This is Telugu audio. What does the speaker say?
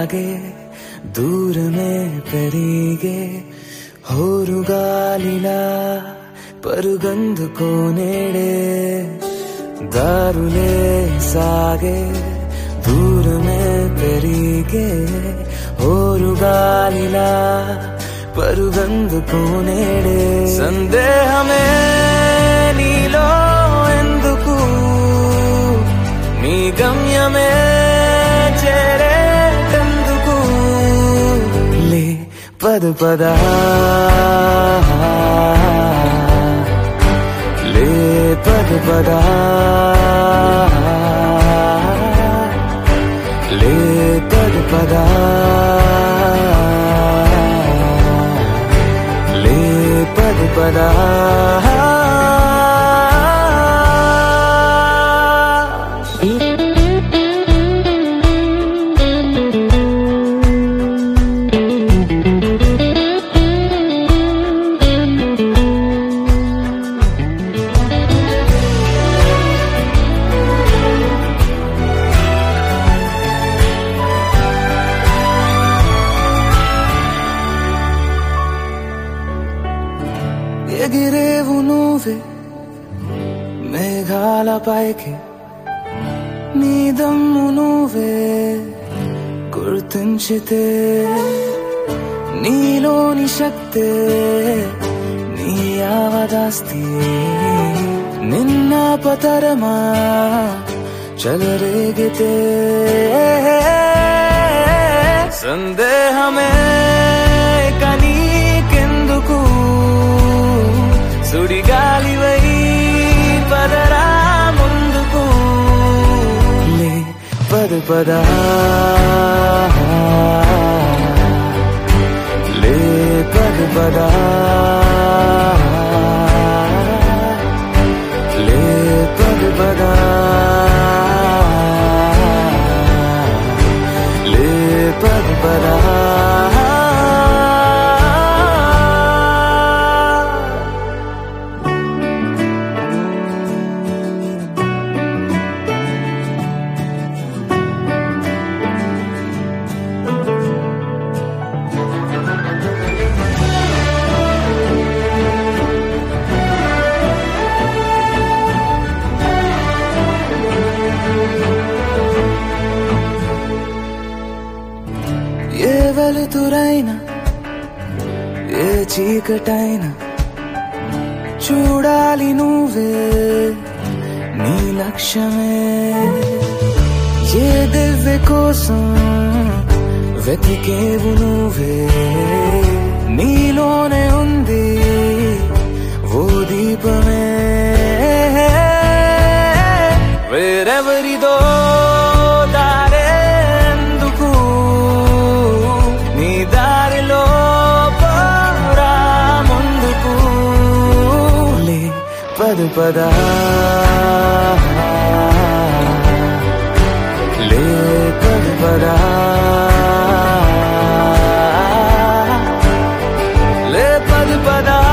సాగే దూరమే పెరిగే హోరుగాలిలా పరుగందుకోనేడే దారులే సాగే దూరమే పెరిగే హోరుగాలిలా పరుగందుకోనేడే సందేహమే నీలో ఎందుకు నీ గమ్యమే చేరేటందుకు లే పద పద లే పద పద లే పద పద లే పద పద ఎగిరేవు నువ్వే మేఘాల పైకి నీ దమ్ము నువ్వే గుర్తించితే నీలోని శక్తే నీ యావదాస్తి నిన్న పతరమా చలరేగితే సందేహమే కనీకెందుకు సుడిగాలివై పదరా ముందుకు లే పద పద లే పద పద లే పద పద లే పద పద ఏ వెలుతురైనా ఏ చీకటైనా చూడాలి నువ్వే నీ లక్ష్యమే ఏ దివ్య కోసం వెతికేవు నువ్వే నీలోనే ఉంది ఓ దీపమే వేరెవరిదో దారేందుకు నీ దారిలో పోరా ముందుకు లే పద పద లే పద పద లే పద పద